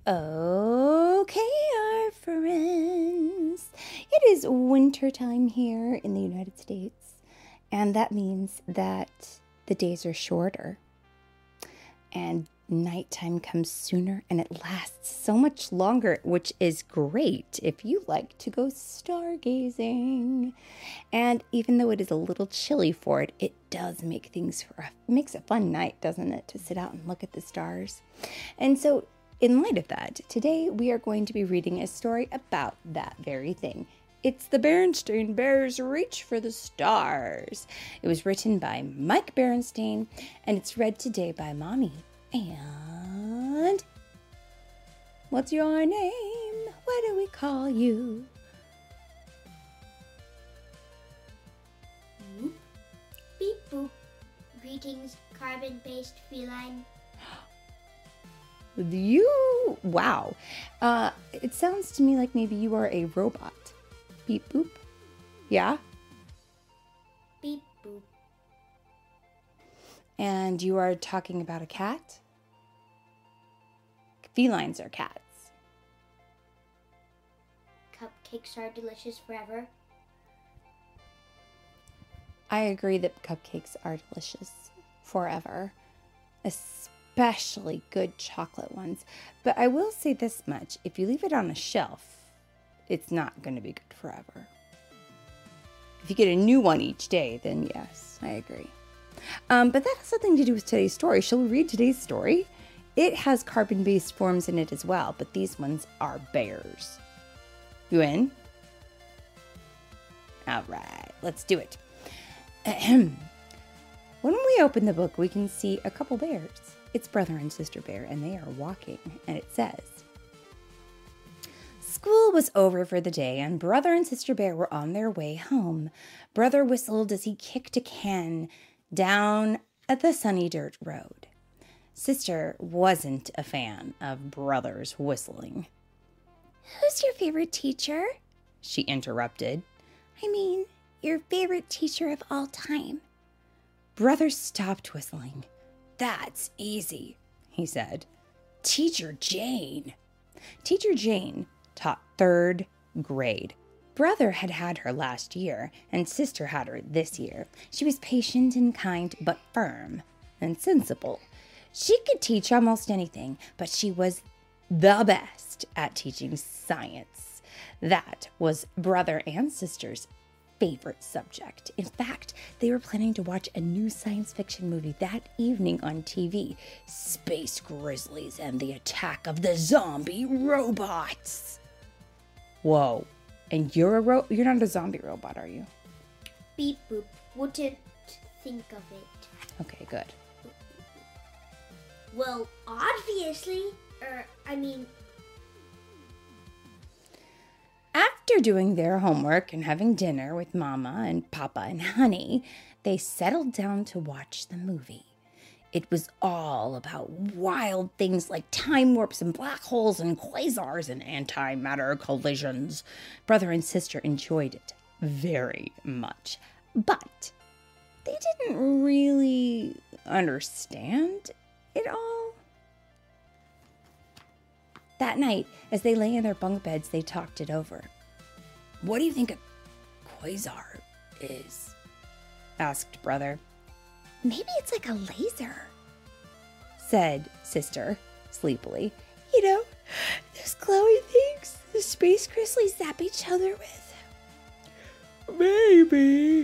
Okay, our friends. It is wintertime here in the United States, and that means that the days are shorter and nighttime comes sooner and it lasts so much longer, which is great if you like to go stargazing. And even though it is a little chilly for it, it does make things makes a fun night, doesn't it, to sit out and look at the stars. And so in light of that, today we are going to be reading a story about that very thing. It's the Berenstain Bears Reach for the Stars. It was written by Mike Berenstain, and it's read today by Mommy. And what's your name? What do we call you? Beep boop. Greetings, carbon-based feline. Wow. It sounds to me like maybe you are a robot. Beep boop. Yeah? Beep boop. And you are talking about a cat? Felines are cats. Cupcakes are delicious forever. I agree that cupcakes are delicious forever, especially good chocolate ones. But I will say this much, if you leave it on a shelf, it's not going to be good forever. If you get a new one each day, then yes, I agree. But that has nothing to do with today's story. Shall we read today's story? It has carbon-based forms in it as well, but these ones are bears. You in? All right, let's do it. When we open the book, we can see a couple bears. It's brother and sister bear, and they are walking, and it says, School was over for the day, and brother and sister bear were on their way home. Brother whistled as he kicked a can down at the sunny dirt road. Sister wasn't a fan of brother's whistling. Who's your favorite teacher? She interrupted. I mean, your favorite teacher of all time. Brother stopped whistling. That's easy, he said. Teacher Jane. Teacher Jane taught 3rd grade. Brother had her last year, and sister had her this year. She was patient and kind, but firm and sensible. She could teach almost anything, but she was the best at teaching science. That was brother and sister's favorite subject. In fact, they were planning to watch a new science fiction movie that evening on TV, Space Grizzlies and the Attack of the Zombie Robots. Whoa, and you're not a zombie robot, are you? Beep boop. Wouldn't think of it. Okay, good. Well, obviously. After doing their homework and having dinner with Mama and Papa and Honey, they settled down to watch the movie. It was all about wild things like time warps and black holes and quasars and antimatter collisions. Brother and sister enjoyed it very much, but they didn't really understand it all. That night, as they lay in their bunk beds, they talked it over. What do you think a quasar is? Asked brother. Maybe it's like a laser, said sister sleepily. You know, those glowing things the space grizzlies zap each other with. Maybe,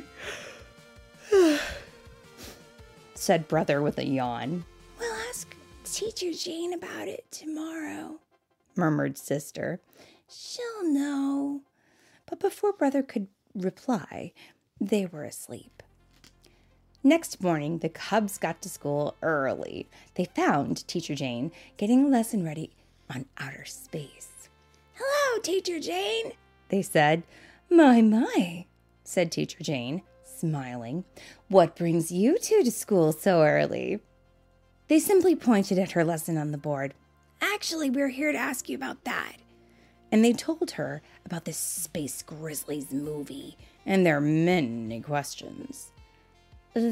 said brother with a yawn. We'll ask Teacher Jane about it tomorrow, murmured sister. She'll know. But before brother could reply, they were asleep. Next morning, the cubs got to school early. They found Teacher Jane getting a lesson ready on outer space. Hello, Teacher Jane, they said. My, said Teacher Jane, smiling. What brings you two to school so early? They simply pointed at her lesson on the board. Actually, we're here to ask you about that. And they told her about the Space Grizzlies movie and their many questions.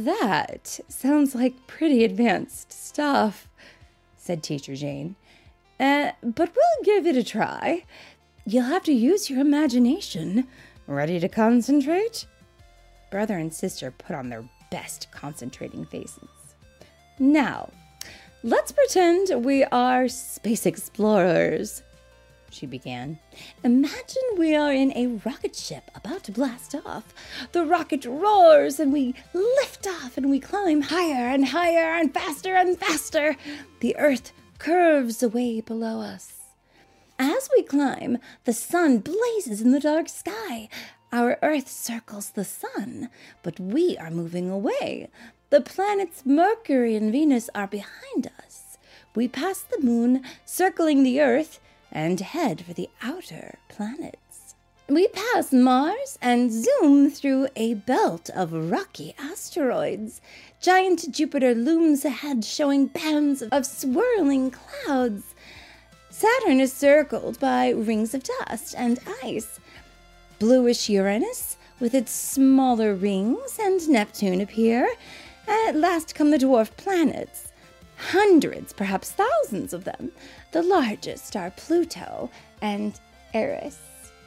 That sounds like pretty advanced stuff, said Teacher Jane. But we'll give it a try. You'll have to use your imagination. Ready to concentrate? Brother and sister put on their best concentrating faces. Now, let's pretend we are space explorers, she began. Imagine we are in a rocket ship about to blast off. The rocket roars and we lift off and we climb higher and higher and faster. The earth curves away below us. As we climb, the sun blazes in the dark sky. Our earth circles the sun, but we are moving away. The planets Mercury and Venus are behind us. We pass the moon, circling the earth, and head for the outer planets. We pass Mars and zoom through a belt of rocky asteroids. Giant Jupiter looms ahead, showing bands of swirling clouds. Saturn is circled by rings of dust and ice. Bluish Uranus, with its smaller rings, and Neptune appear. At last come the dwarf planets. Hundreds, perhaps thousands of them. The largest are Pluto and Eris.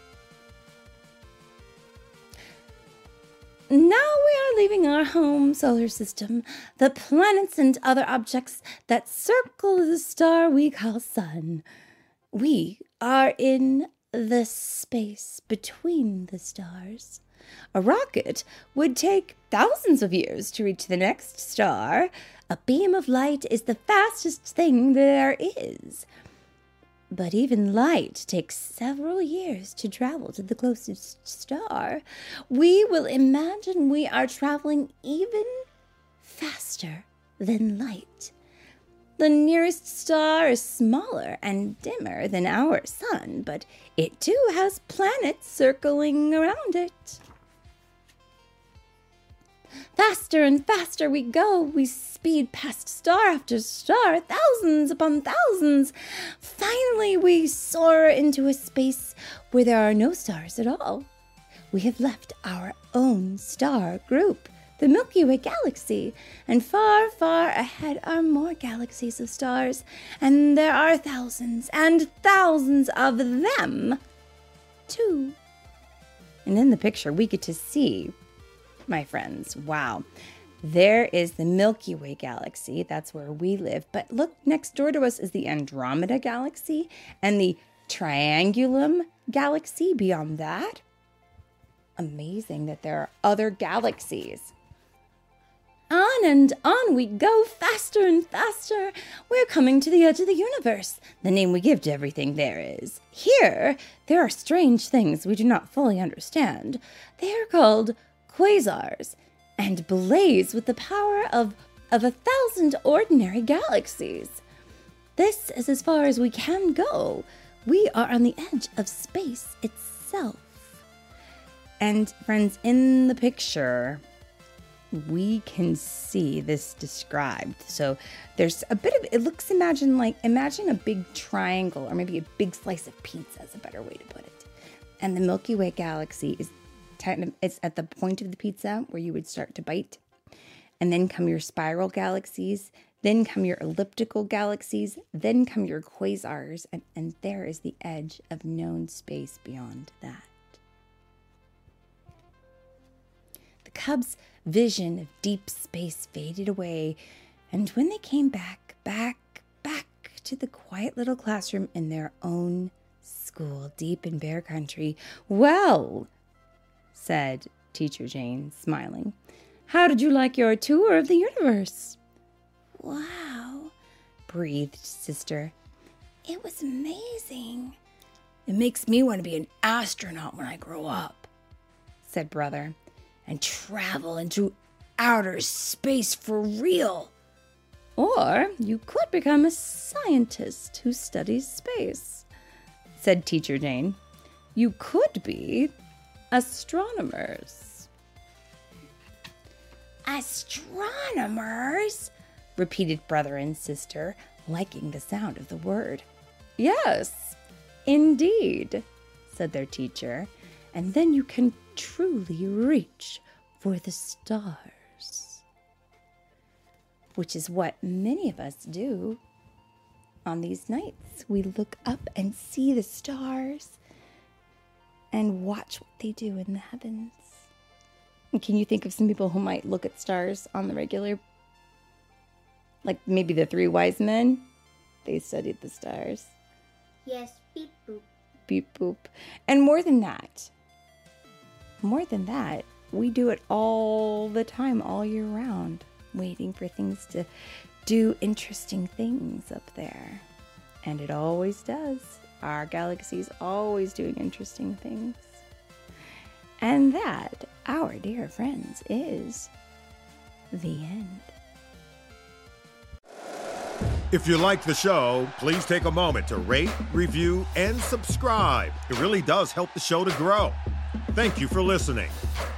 Now we are leaving our home solar system, the planets and other objects that circle the star we call Sun. We are in the space between the stars. A rocket would take thousands of years to reach the next star. A beam of light is the fastest thing there is. But even light takes several years to travel to the closest star. We will imagine we are traveling even faster than light. The nearest star is smaller and dimmer than our sun, but it too has planets circling around it. Faster and faster we go. We speed past star after star, thousands upon thousands. Finally, we soar into a space where there are no stars at all. We have left our own star group, the Milky Way galaxy, and far, far ahead are more galaxies of stars, and there are thousands and thousands of them, too. And in the picture, we get to see, my friends, wow, there is the Milky Way galaxy. That's where we live. But look, next door to us is the Andromeda galaxy and the Triangulum galaxy beyond that. Amazing that there are other galaxies. On and on we go, faster and faster. We're coming to the edge of the universe, the name we give to everything there is. Here, there are strange things we do not fully understand. They are called quasars, and blaze with the power of 1,000 ordinary galaxies. This is as far as we can go. We are on the edge of space itself. And friends, in the picture, we can see this described. So there's a bit of, it looks, imagine a big triangle, or maybe a big slice of pizza is a better way to put it. And the Milky Way galaxy is it's at the point of the pizza where you would start to bite. And then come your spiral galaxies, then come your elliptical galaxies, then come your quasars, and there is the edge of known space beyond that. The Cubs' vision of deep space faded away, and when they came back to the quiet little classroom in their own school deep in Bear Country, well, said Teacher Jane, smiling, how did you like your tour of the universe? Wow, breathed Sister. it was amazing. It makes me want to be an astronaut when I grow up, said Brother. And travel into outer space for real. Or you could become a scientist who studies space, said Teacher Jane. You could be astronomers. Astronomers? Repeated Brother and Sister, liking the sound of the word. Yes, indeed, said their teacher. And then you can truly reach for the stars, which is what many of us do on these nights, we look up and see the stars and watch what they do in the heavens. And can you think of some people who might look at stars on the regular? Like maybe the three wise men? They studied the stars. Yes, beep boop. Beep boop. And more than that, we do it all the time, all year round, waiting for things to do interesting things up there. And it always does. Our galaxy's always doing interesting things. And that, our dear friends, is the end. If you like the show, please take a moment to rate, review, and subscribe. It really does help the show to grow. Thank you for listening.